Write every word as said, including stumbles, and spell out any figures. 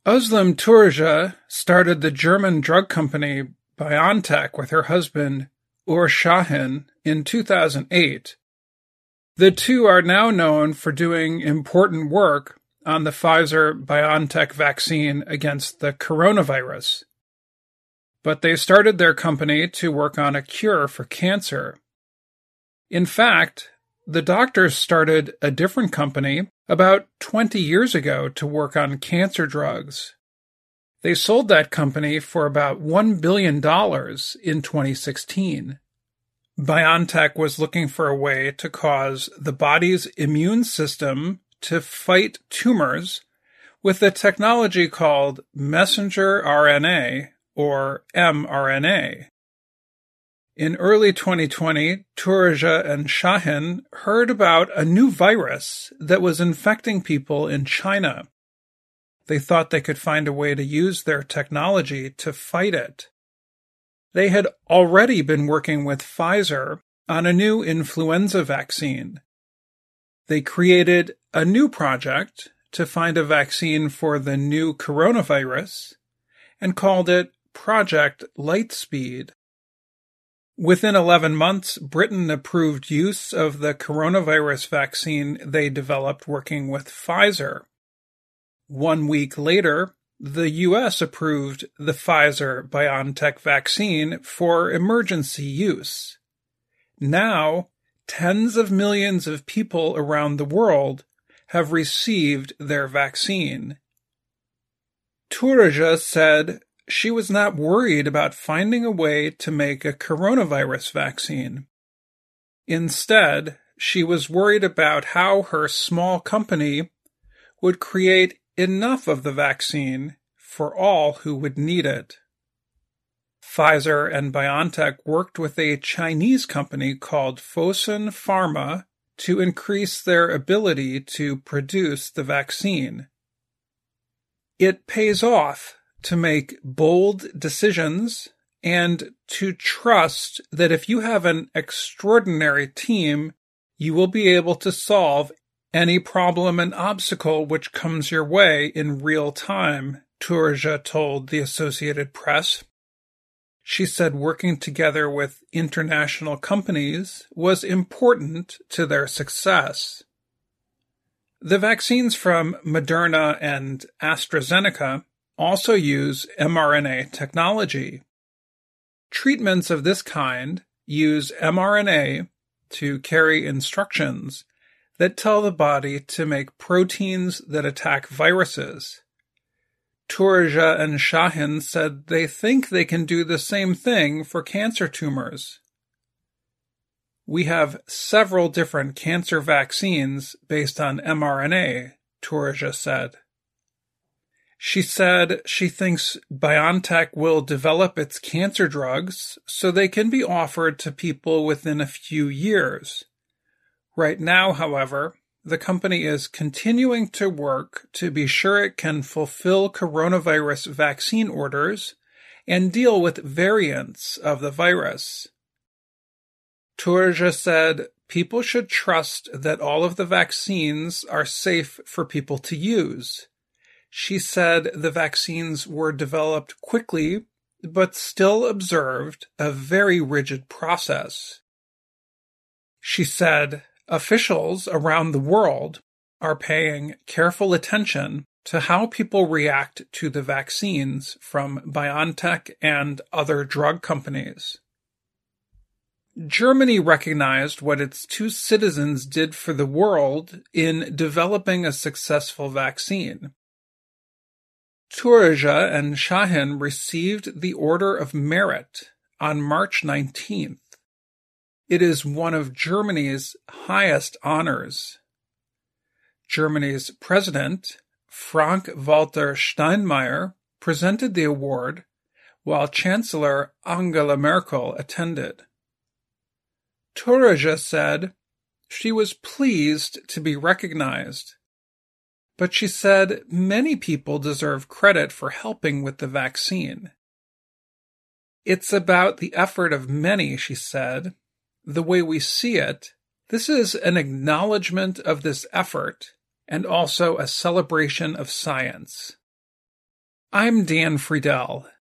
Özlem Türeci started the German drug company BioNTech with her husband Uğur Şahin in two thousand eight. The two are now known for doing important work on the Pfizer-BioNTech vaccine against the coronavirus. But they started their company to work on a cure for cancer. In fact, the doctors started a different company about twenty years ago to work on cancer drugs. They sold that company for about one billion dollars in twenty sixteen. BioNTech was looking for a way to cause the body's immune system to fight tumors with a technology called messenger R N A, or mRNA. In early twenty twenty, Türeci and Şahin heard about a new virus that was infecting people in China. They thought they could find a way to use their technology to fight it. They had already been working with Pfizer on a new influenza vaccine. They created a new project to find a vaccine for the new coronavirus and called it Project Lightspeed. Within eleven months, Britain approved use of the coronavirus vaccine they developed working with Pfizer. One week later, the U S approved the Pfizer-BioNTech vaccine for emergency use. Now, tens of millions of people around the world have received their vaccine. Türeci said she was not worried about finding a way to make a coronavirus vaccine. Instead, she was worried about how her small company would create enough of the vaccine for all who would need it. Pfizer and BioNTech worked with a Chinese company called Fosun Pharma to increase their ability to produce the vaccine. It pays off to make bold decisions and to trust that if you have an extraordinary team, you will be able to solve any problem and obstacle which comes your way in real time, Türeci told the Associated Press. She said working together with international companies was important to their success. The vaccines from Moderna and AstraZeneca also use mRNA technology. Treatments of this kind use mRNA to carry instructions that tell the body to make proteins that attack viruses. Türeci and Şahin said they think they can do the same thing for cancer tumors. We have several different cancer vaccines based on mRNA, Türeci said. She said she thinks BioNTech will develop its cancer drugs so they can be offered to people within a few years. Right now, however, the company is continuing to work to be sure it can fulfill coronavirus vaccine orders and deal with variants of the virus. Türeci said people should trust that all of the vaccines are safe for people to use. She said the vaccines were developed quickly, but still observed a very rigid process. She said officials around the world are paying careful attention to how people react to the vaccines from BioNTech and other drug companies. Germany recognized what its two citizens did for the world in developing a successful vaccine. Türeci and Şahin received the Order of Merit on March nineteenth. It is one of Germany's highest honors. Germany's president, Frank-Walter Steinmeier, presented the award, while Chancellor Angela Merkel attended. Türeci said she was pleased to be recognized, but she said many people deserve credit for helping with the vaccine. It's about the effort of many, she said. The way we see it, this is an acknowledgement of this effort and also a celebration of science. I'm Dan Friedel.